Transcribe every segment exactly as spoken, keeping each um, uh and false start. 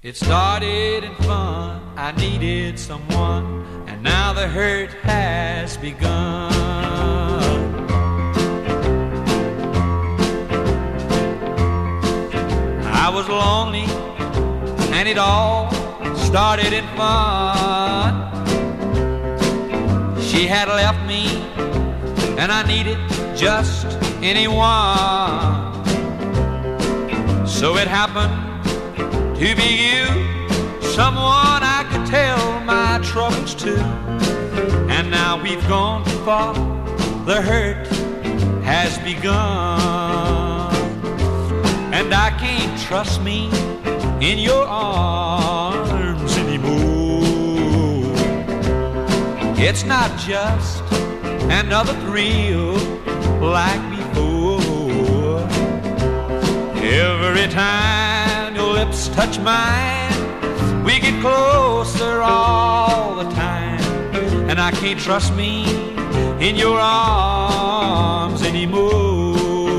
It started in fun, I needed someone, and now the hurt has begun. I was lonely, and it all started in fun. She had left me, and I needed just anyone. So it happened to be you, someone I could tell my troubles to. And now we've gone too far, the hurt has begun. And I can't trust me in your arms anymore. It's not just another thrill like before. Every time your lips touch mine, we get closer all the time. And I can't trust me in your arms anymore.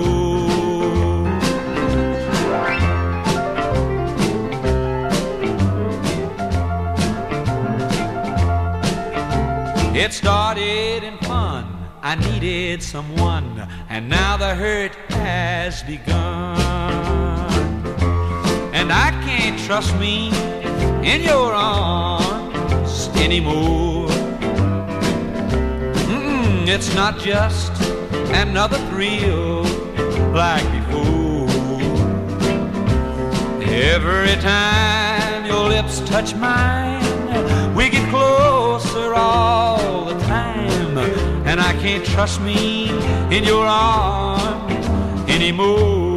It started in fun, I needed someone, and now the hurt has begun. And I can't trust me in your arms anymore. Mm-mm, it's not just another thrill like before. Every time your lips touch mine, we get closer all the time. And I can't trust me in your arms anymore.